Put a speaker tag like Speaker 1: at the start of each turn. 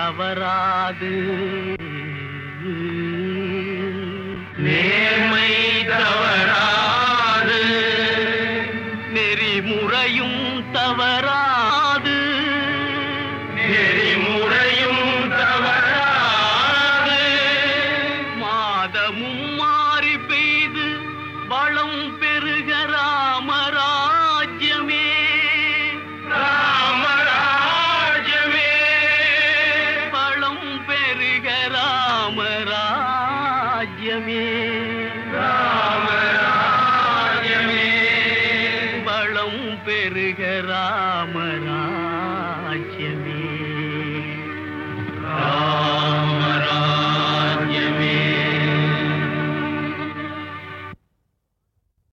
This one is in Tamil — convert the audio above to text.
Speaker 1: தவறாது,
Speaker 2: நேர்மை தவறாது,
Speaker 1: நெறிமுறையும் தவறாது,
Speaker 2: நெறிமுறையும் தவறாது,
Speaker 1: மாதமும் மாறி பெய்து வளம் பெருக ராமராஜ்யமே,
Speaker 2: ராமராஜ்யமே,
Speaker 1: வளம் பெருக ராமராஜ்யமே,
Speaker 2: ராமராஜ்யமே,
Speaker 1: வளம் பெருக ராமராஜ்யமே.